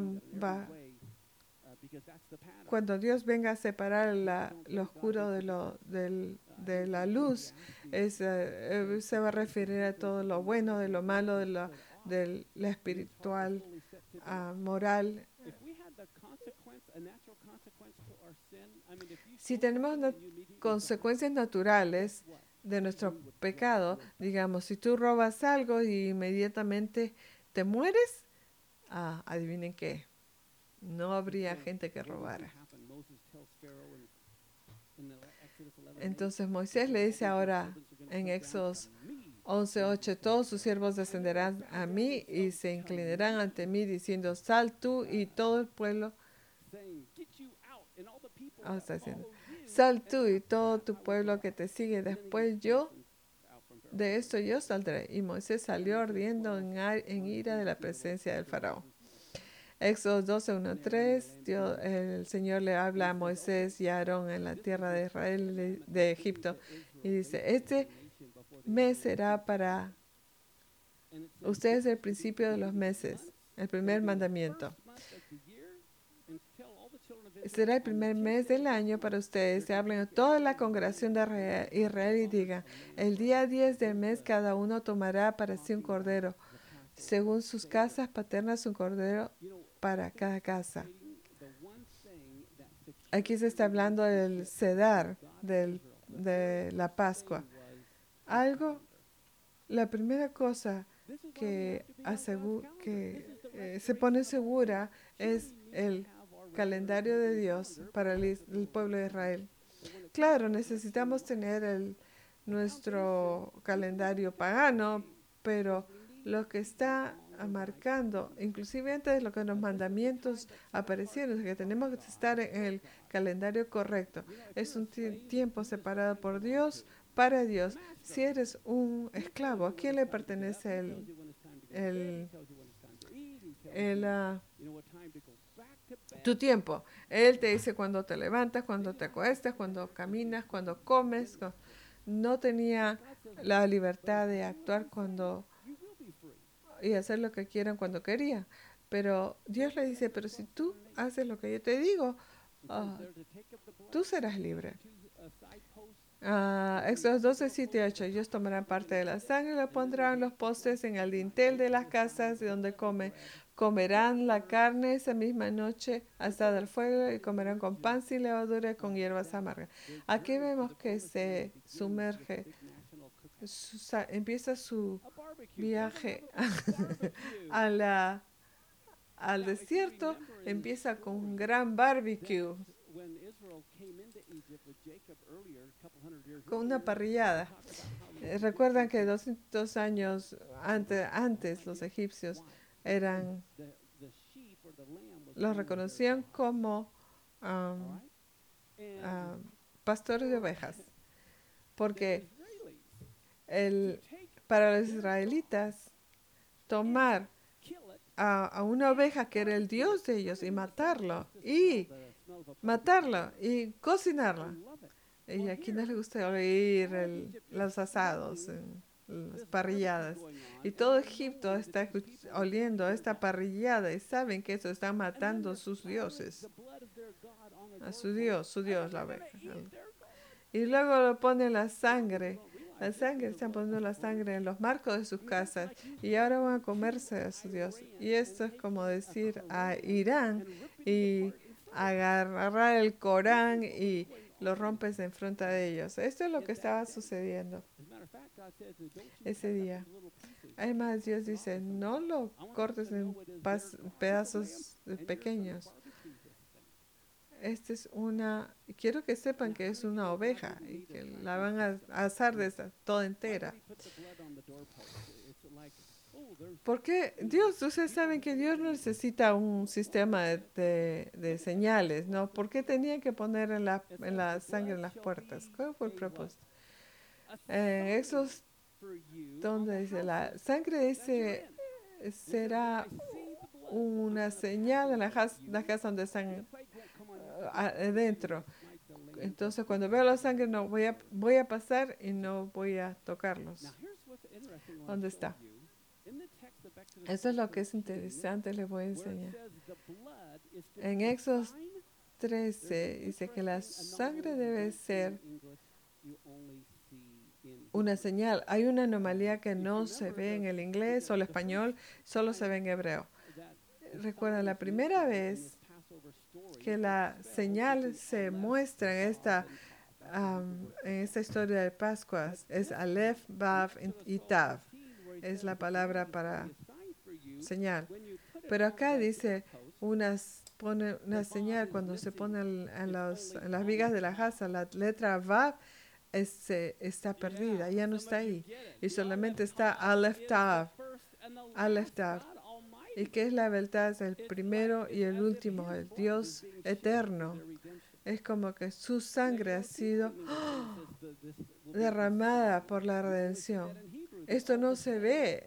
cuando Dios venga a separar lo oscuro de la luz, se va a referir a todo lo bueno, de lo malo, de la espiritual, moral. Si tenemos consecuencias naturales de nuestro pecado, digamos, si tú robas algo y inmediatamente te mueres, adivinen qué, no habría gente que robara. Entonces Moisés le dice ahora en Éxodo 11:8, todos sus siervos descenderán a mí y se inclinarán ante mí diciendo, sal tú y todo el pueblo. Está diciendo, sal tú y todo tu pueblo que te sigue. Después de esto yo saldré. Y Moisés salió ardiendo en ira de la presencia del faraón. Éxodo 12:1-3, el Señor le habla a Moisés y a Aarón en la tierra de Israel, de Egipto, y dice, este mes será para ustedes el principio de los meses, el primer mandamiento. Será el primer mes del año para ustedes. Se hablen a toda la congregación de Israel y digan, el día 10 del mes cada uno tomará para sí un cordero, según sus casas paternas un cordero para cada casa. Aquí se está hablando del Sedar, de la Pascua. La primera cosa que se pone segura es el calendario de Dios para el pueblo de Israel. Claro, necesitamos tener nuestro calendario pagano, pero lo que está marcando, inclusive antes de lo que los mandamientos aparecieron, es que tenemos que estar en el calendario correcto. Es un tiempo separado por Dios, para Dios. Si eres un esclavo, ¿a quién le pertenece tu tiempo? Él te dice cuando te levantas, cuando te acuestas, cuando caminas, cuando comes. No tenía la libertad de actuar y hacer lo que quieran cuando quería. Pero Dios le dice, pero si tú haces lo que yo te digo, tú serás libre. Éxodo 12:7-8. Ellos tomarán parte de la sangre y la pondrán en los postes en el dintel de las casas de donde comen. Comerán la carne esa misma noche asada al fuego y comerán con pan sin levadura y con hierbas amargas. Aquí vemos que se sumerge, empieza su viaje al desierto, empieza con un gran barbecue, con una parrillada. Recuerdan que 200 años antes los egipcios los reconocían como pastores de ovejas, porque para los israelitas tomar a una oveja que era el Dios de ellos y matarlo y cocinarla Y aquí no les gusta oír los asados, las parrilladas. Y todo Egipto está oliendo esta parrillada y saben que eso está matando a sus dioses. A su Dios, la oveja. Y luego lo ponen la sangre, están poniendo la sangre en los marcos de sus casas y ahora van a comerse a su Dios. Y esto es como decir a Irán y agarrar el Corán y lo rompes en frente de ellos. Esto es lo que estaba sucediendo ese día. Además, Dios dice, no lo cortes en pedazos pequeños. Quiero que sepan que es una oveja y que la van a asar toda entera. Porque ustedes saben que Dios no necesita un sistema de señales, ¿no? ¿Por qué tenían que poner en la sangre en las puertas? ¿Cuál fue el propósito? Esos donde dice la sangre será una señal en la casa donde están adentro. Entonces, cuando veo la sangre, no voy a pasar y no voy a tocarlos. ¿Dónde está? Eso es lo que es interesante, les voy a enseñar. En Éxodo 13 dice que la sangre debe ser una señal. Hay una anomalía que no se ve en el inglés o el español, solo se ve en hebreo. Recuerda, la primera vez que la señal se muestra en esta historia de Pascua es Aleph, Vav y Tav. Es la palabra para señal. Pero acá dice pone una señal cuando se pone en las vigas de la casa. La letra Vav está perdida, ya no está ahí. Y solamente está Aleph, Tav. Aleph, Tav. ¿Y qué es la verdad? Es el primero y el último, el Dios eterno. Es como que su sangre ha sido derramada por la redención. Esto no se ve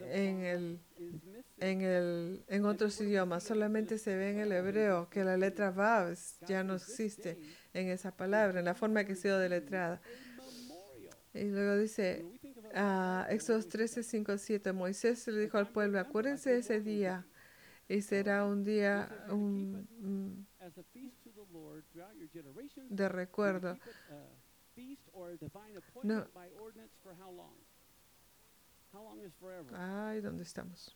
en otros idiomas, solamente se ve en el hebreo, que la letra Vav ya no existe en esa palabra, en la forma que ha sido deletrada. Y luego dice, Éxodo 13, 5, 7, Moisés le dijo al pueblo, acuérdense de ese día, y será un día de recuerdo. No. Ay, ¿dónde estamos?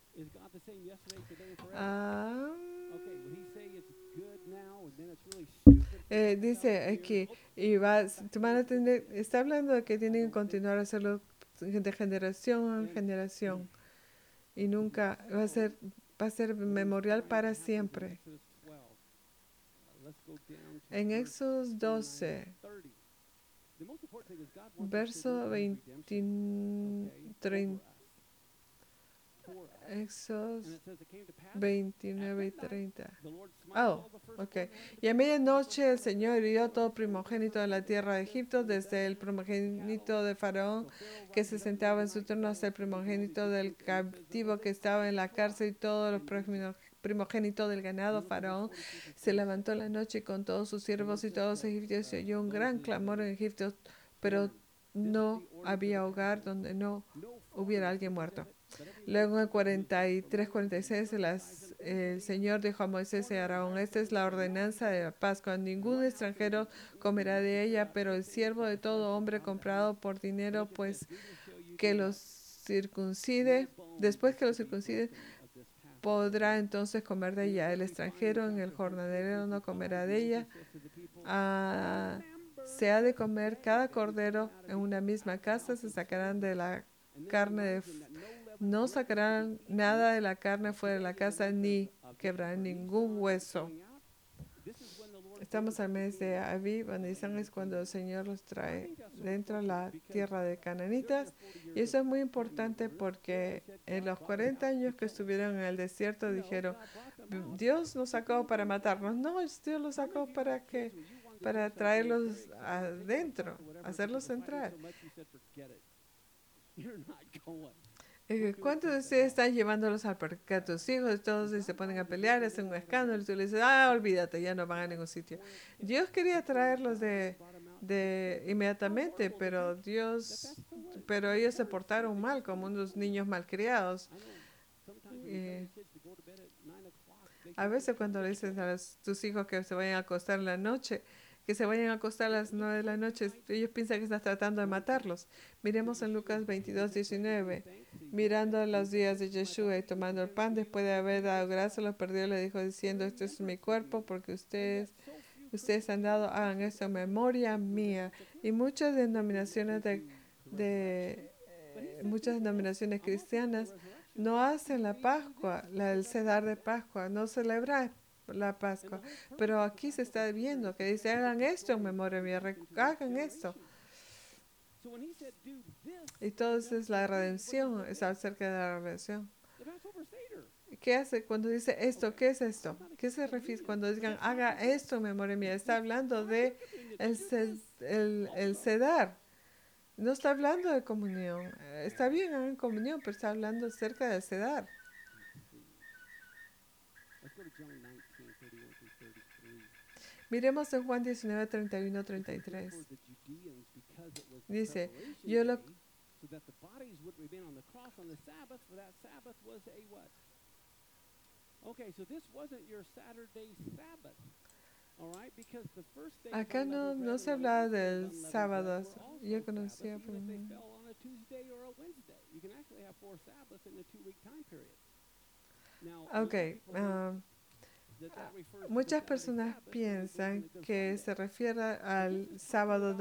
Dice aquí, está hablando de que tienen que continuar a hacerlo de generación en generación y nunca va a ser memorial para siempre. En Éxodo 12, verso 30, Éxodo 29 y 30. Y a medianoche el Señor hirió todo primogénito de la tierra de Egipto, desde el primogénito de Faraón que se sentaba en su trono hasta el primogénito del cautivo que estaba en la cárcel y todos los primogénito del ganado. Faraón se levantó en la noche con todos sus siervos y todos los egipcios. Se oyó un gran clamor en Egipto, pero no había hogar donde no hubiera alguien muerto. Luego en el 43-46 el Señor dijo a Moisés y a Aarón, esta es la ordenanza de la Pascua, ningún extranjero comerá de ella, pero el siervo de todo hombre comprado por dinero, pues que los circuncide, después que los circuncide, podrá entonces comer de ella. El extranjero en el jornalero no comerá de ella. Se ha de comer cada cordero en una misma casa, se sacarán de la carne no sacarán nada de la carne fuera de la casa, ni quebrarán ningún hueso. Estamos al mes de Aviv, Nisan es cuando el Señor los trae dentro de la tierra de Cananitas. Y eso es muy importante porque en los 40 años que estuvieron en el desierto dijeron, Dios nos sacó para matarnos. No, Dios los sacó para traerlos adentro, hacerlos entrar. ¿Cuántos de ustedes están llevándolos al parque a tus hijos? Todos se ponen a pelear, hacen un escándalo y tú le dices, olvídate, ya no van a ningún sitio. Dios quería traerlos de inmediatamente, pero ellos se portaron mal como unos niños malcriados. Y a veces cuando le dices a tus hijos que se vayan a acostar en la noche, que se vayan a acostar a las 9 de la noche, ellos piensan que estás tratando de matarlos. Miremos en Lucas 22:19. Mirando los días de Yeshua y tomando el pan, después de haber dado gracias, lo perdió, le dijo diciendo, este es mi cuerpo, porque ustedes han dado, hagan esto en memoria mía. Y muchas denominaciones muchas denominaciones cristianas no hacen la Pascua, el Cedar de Pascua, no celebran la Pascua. Pero aquí se está viendo que dice, hagan esto en memoria mía, hagan esto. Y entonces la redención es acerca de la redención. ¿Qué hace cuando dice esto? ¿Qué es esto? ¿Qué se refiere cuando digan haga esto en memoria mía? Está hablando de el cedar. No está hablando de comunión. Está bien en comunión, pero está hablando acerca del cedar. Miremos en Juan 19, 31, 33. Dice, yo lo... Acá no se hablaba del sábado. Yo conocía... Ok. Muchas personas piensan que se refiere al sábado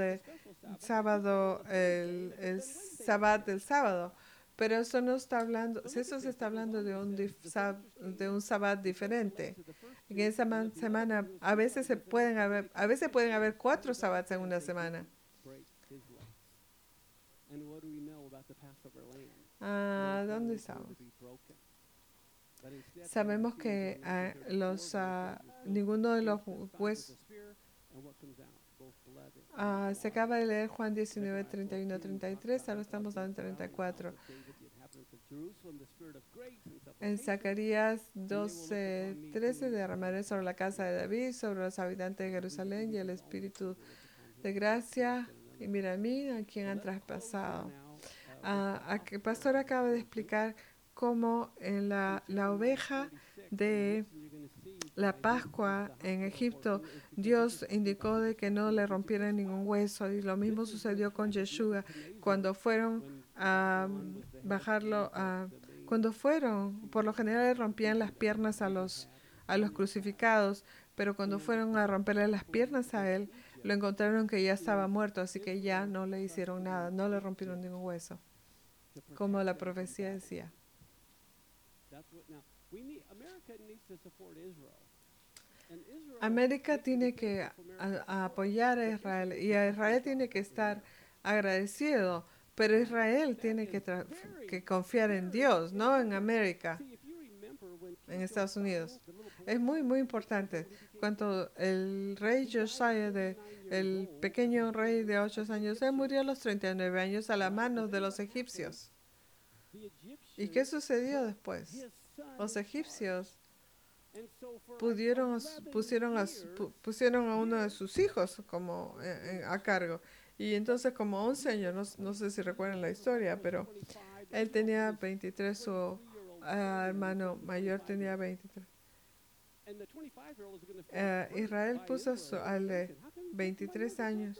el sabbat del sábado, pero eso no está hablando, eso se está hablando de un sabbat diferente. En esa semana a veces pueden haber 4 sabbats en una semana. ¿Dónde estamos? Sabemos que ninguno de los huesos... se acaba de leer Juan 19, 31, 33, ahora estamos en 34. En Zacarías 12, 13, derramaré sobre la casa de David, sobre los habitantes de Jerusalén y el espíritu de gracia. Y mira a mí, a quien han traspasado. El pastor acaba de explicar cómo en la oveja de la Pascua en Egipto, Dios indicó de que no le rompieran ningún hueso, y lo mismo sucedió con Yeshua cuando fueron a bajarlo, por lo general le rompían las piernas a los crucificados, pero cuando fueron a romperle las piernas a él, lo encontraron que ya estaba muerto, así que ya no le hicieron nada, no le rompieron ningún hueso, como la profecía decía. América tiene que apoyar a Israel, y a Israel tiene que estar agradecido, pero Israel tiene que confiar en Dios, no en América, en Estados Unidos. Es muy, muy importante. Cuando el rey Josiah, el pequeño rey de 8 años, él murió a los 39 años a la mano de los egipcios. ¿Y qué sucedió después? Los egipcios pusieron a uno de sus hijos como a cargo. Y entonces como 11 años, no sé si recuerdan la historia, pero él tenía 23, su hermano mayor tenía 23. Israel puso al de 23 años.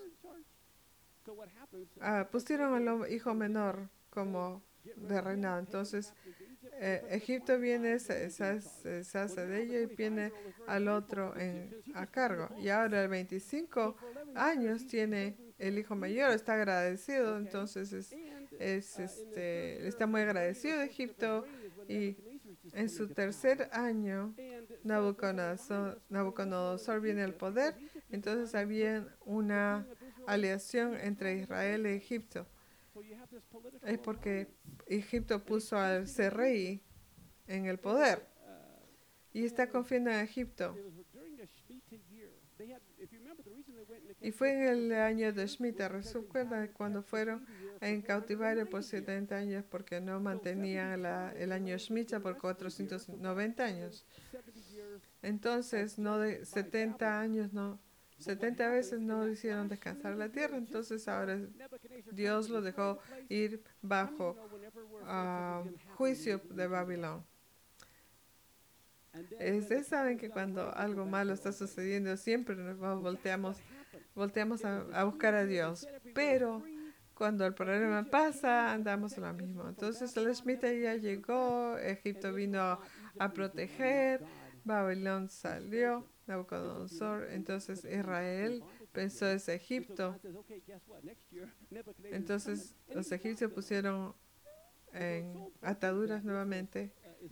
Pusieron al hijo menor como de reinado. Entonces Egipto viene, se hace de ello y viene al otro a cargo. Y ahora el 25 años tiene el hijo mayor, está agradecido, entonces está muy agradecido de Egipto, y en su tercer año Nabucodonosor viene al poder. Entonces había una aliación entre Israel y Egipto. Es porque Egipto puso al rey en el poder y está confiando en Egipto. Y fue en el año de Shemitah. ¿Recuerdan cuando fueron en cautiverio por 70 años porque no mantenían el año Shemitah por 490 años? Entonces, no de 70 años, no. 70 veces no hicieron descansar la tierra, entonces ahora Dios lo dejó ir bajo juicio de Babilón. Ustedes saben que cuando algo malo está sucediendo, siempre nos volteamos a buscar a Dios. Pero cuando el problema pasa, andamos en lo mismo. Entonces el Shemitah ya llegó, Egipto vino a proteger, Babilón salió, Nabucodonosor, entonces Israel pensó es Egipto. Entonces los egipcios pusieron en ataduras nuevamente.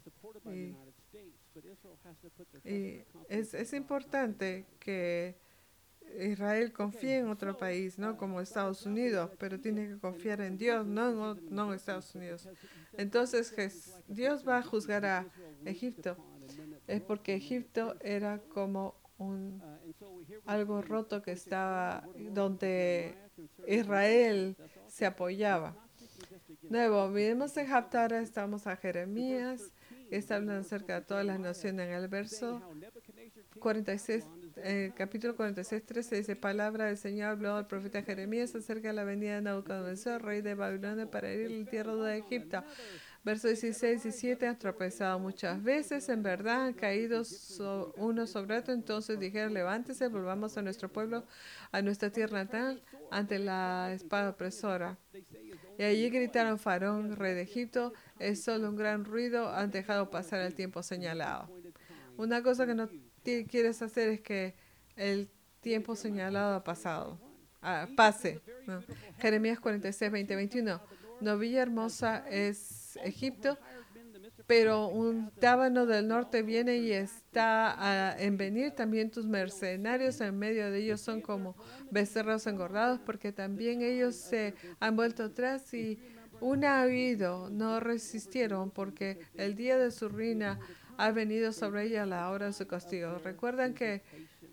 Y es importante que Israel confíe en otro país, no como Estados Unidos, pero tiene que confiar en Dios, no en Estados Unidos. Entonces Dios va a juzgar a Egipto. Es porque Egipto era como algo roto que estaba donde Israel se apoyaba. Luego, vivimos en Haftarah, estamos a Jeremías, que está hablando acerca de todas las naciones. En el verso 46, capítulo 46, 13 dice: palabra del Señor habló al profeta Jeremías acerca de la venida de Nabucodonosor, rey de Babilonia, para herir el tierra de Egipto. Verso 16 y 17: han tropezado muchas veces, en verdad han caído uno sobre otro. Entonces dijeron: levántese, volvamos a nuestro pueblo, a nuestra tierra natal, ante la espada opresora. Y allí gritaron: Faraón, rey de Egipto, es solo un gran ruido, han dejado pasar el tiempo señalado. Una cosa que no quieres hacer es que el tiempo señalado ha pasado, pase, ¿no? Jeremías 46, 20, 21. Novilla hermosa es Egipto, pero un tábano del norte viene y está en venir. También tus mercenarios en medio de ellos son como becerros engordados, porque también ellos se han vuelto atrás y ha habido, no resistieron, porque el día de su ruina ha venido sobre ella la hora de su castigo. Recuerdan que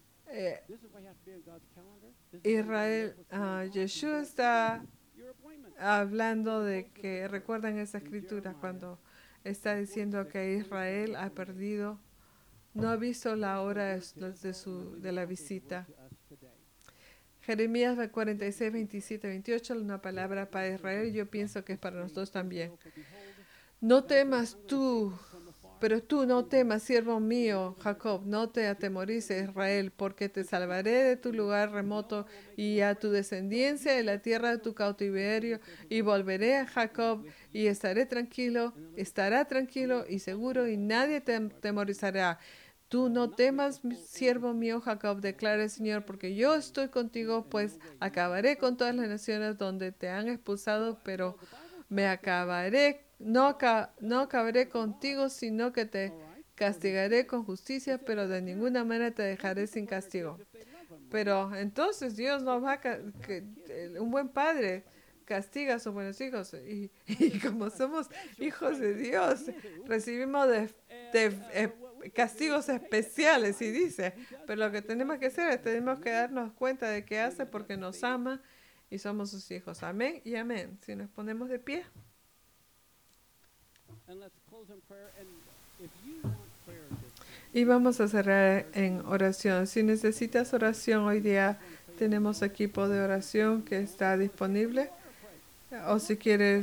Israel, Yeshua está hablando de que, recuerdan esa escritura cuando está diciendo que Israel ha perdido, no ha visto la hora de la visita. Jeremías 46, 27, 28, una palabra para Israel, yo pienso que es para nosotros también. No temas tú, pero tú no temas, siervo mío, Jacob, no te atemorices, Israel, porque te salvaré de tu lugar remoto y a tu descendencia de la tierra de tu cautiverio, y volveré a Jacob y estará tranquilo y seguro, y nadie te atemorizará. Tú no temas, siervo mío Jacob, declara el Señor, porque yo estoy contigo, pues acabaré con todas las naciones donde te han expulsado, pero no acabaré contigo, sino que te castigaré con justicia, pero de ninguna manera te dejaré sin castigo. Pero entonces Dios nos va un buen padre castiga a sus buenos hijos, y como somos hijos de Dios, recibimos castigos especiales, y dice, pero lo que tenemos que hacer es tenemos que darnos cuenta de que hace porque nos ama y somos sus hijos. Amén y amén. Si nos ponemos de pie. Y vamos a cerrar en oración. Si necesitas oración hoy día, tenemos equipo de oración que está disponible. O si quieren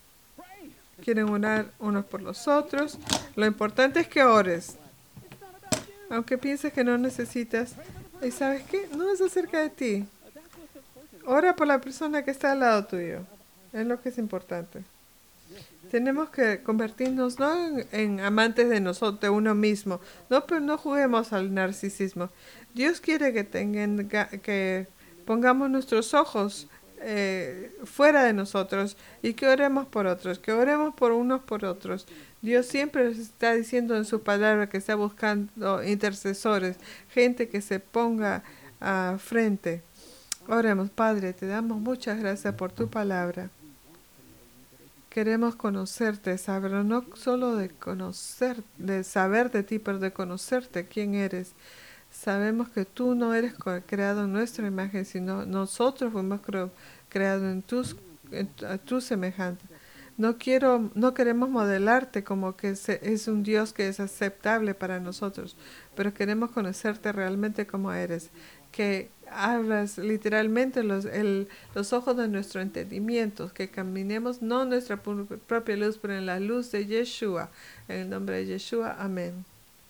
orar unos por los otros. Lo importante es que ores. Aunque pienses que no necesitas. ¿Y sabes qué? No es acerca de ti. Ora por la persona que está al lado tuyo. Es lo que es importante. Tenemos que convertirnos no en amantes de nosotros, de uno mismo. No, pero no juguemos al narcisismo. Dios quiere que pongamos nuestros ojos fuera de nosotros y que oremos por otros, que oremos por unos por otros. Dios siempre está diciendo en su palabra que está buscando intercesores, gente que se ponga frente. Oremos. Padre, te damos muchas gracias por tu palabra. Queremos conocerte, saber, no solo de saber de ti, pero de conocerte quién eres. Sabemos que tú no eres creado en nuestra imagen, sino nosotros fuimos creados a tu semejante. No queremos modelarte como que es un Dios que es aceptable para nosotros, pero queremos conocerte realmente como eres, que abras literalmente los ojos de nuestro entendimiento, que caminemos no en nuestra propia luz, pero en la luz de Yeshua. En el nombre de Yeshua, amén.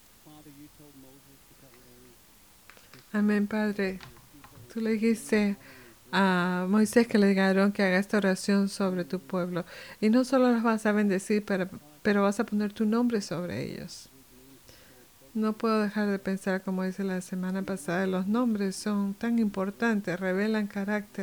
Amén, Padre. Tú le dijiste a Moisés que le dijeron que haga esta oración sobre tu pueblo. Y no solo los vas a bendecir, pero vas a poner tu nombre sobre ellos. No puedo dejar de pensar, como dice la semana pasada, los nombres son tan importantes, revelan carácter.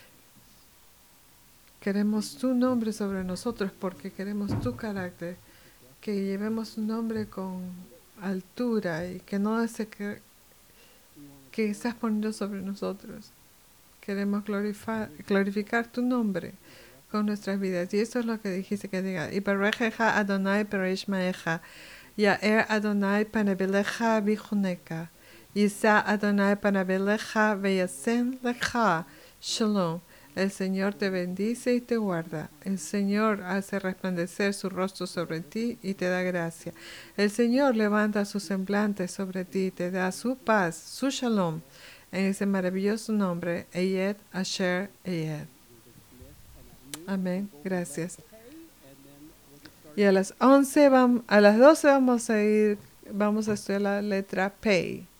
Queremos tu nombre sobre nosotros porque queremos tu carácter. Que llevemos un nombre con altura y que no es que estás poniendo sobre nosotros. Queremos glorificar tu nombre con nuestras vidas. Y eso es lo que dijiste que diga. Ibarejeja Adonai perishmaeja. Yaer Adonai panabeleja bichuneka. Yisa Adonai panabeleja veyasen lecha. Shalom. El Señor te bendice y te guarda. El Señor hace resplandecer su rostro sobre ti y te da gracia. El Señor levanta su semblante sobre ti y te da su paz, su shalom. En ese maravilloso nombre, Eyed Asher Eyed. Amén. Gracias. Y a las 12 vamos a estudiar la letra Pei.